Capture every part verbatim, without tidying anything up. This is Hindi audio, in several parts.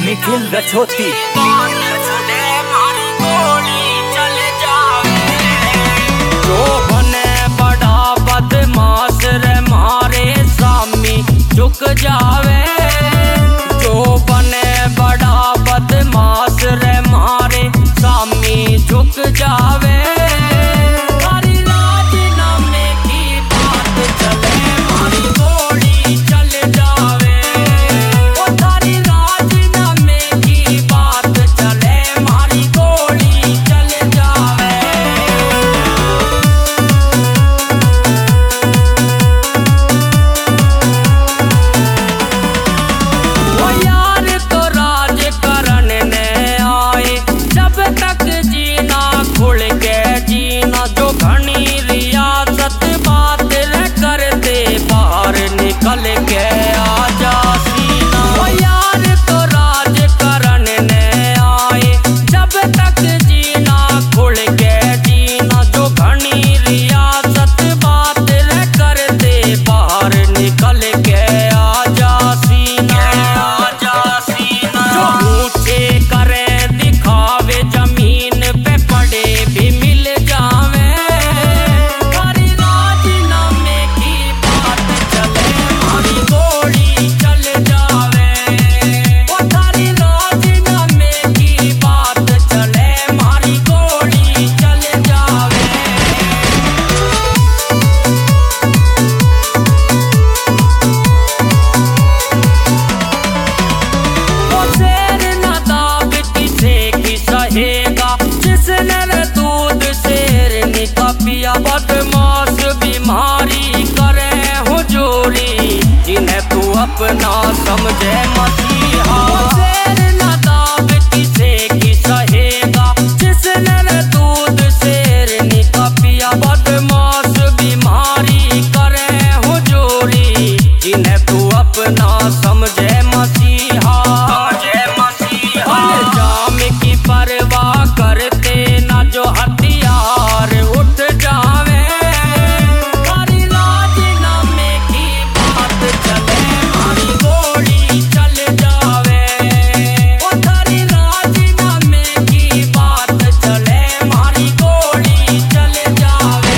निखिल रछोती। जो बने बड़ा बदमाश रे मारे सामी झुक जावे। जो बने बड़ा बदमाश रे मारे सामी झुक जावे। निकल के आजा सीना यार तो राज करने ने आए। जब तक जीना खुल के जीना जो घनी रियासत बात न कर दे बाहर निकल के आजा सीना आजा सीना। जो ऊंचे करे दिखावे जमीन पे पड़े भी मिल जावे। बदमाश बीमारी करे हुजूरी जिन्हें तू अपना समझे मसीहा। शेर न दाब किसे की सहेगा जिसने दूध शेर निका पिया। बदमाश बीमारी करे हुजूरी जिन्हें तू अपना समझे मसीहा समझे मसीहा। जाम की परवाह करते ना जो हथियार उठ जावे। हरी राजीनामे की बात चले हरी गोली चल जावे। हरी राजीनामे की बात चले हरी गोली चल जावे।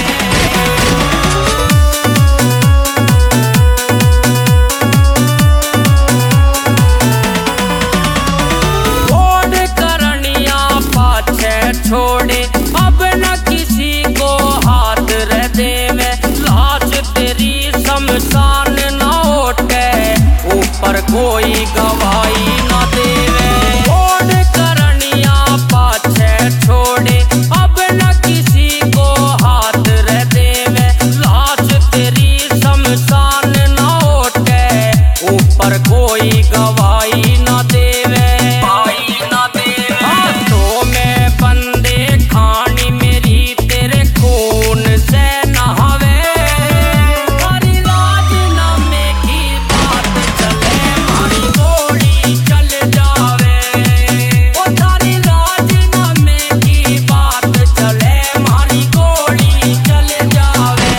छोड़ करनिया पाछे छोड़े अब न किसी को हाथ रह देवे। लाश तेरी शमशान न उठे ऊपर कोई गवाही न देवे। छोड़ करनिया पाछे छोड़े अब न किसी को हाथ रह देवे। लाश तेरी शमशान न उठे ऊपर कोई गवाही न देवे। हाथों में बंदे खानी मेरी तेरे खून से नहावे। हरी राजीनामे की बात चले हरी गोली चल जावे। हरी राजीनामे की बात चले हरी गोली चल जावे।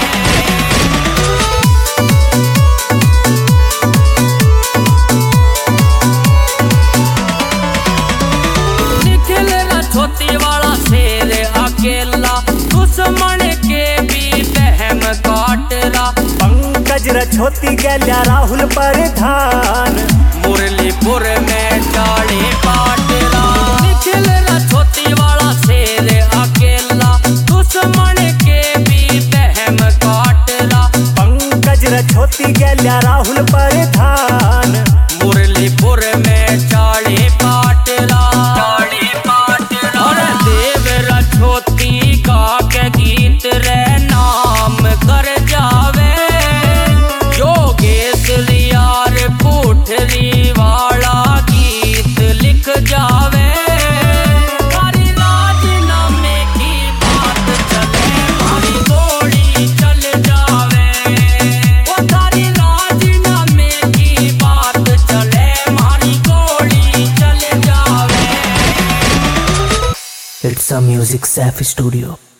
निखिल रछोती वाला शेर अकेला दुश्मन के भी बहम काटला। पंकज रछोती गल्या राहुल प्रधान मुरलीपुर में चाड़ी पाटला। निखिल रछोती वाला शेर अकेला दुश्मन के भी बहम काटला। पंकज रछोती गल्या राहुल प्रधान मुरलीपुर में चाड़ी पाटला चाड़ी पाटला। और देव रछोती का के गीत रे नाम कर जावे। योगेश लियार पुठरी वाला गीत लिख जावे। हरी राजीनामे की बात चले हरी गोली चल जावे। हरी राजीनामे की बात चले हरी गोली चल जावे। It's a music safe studio.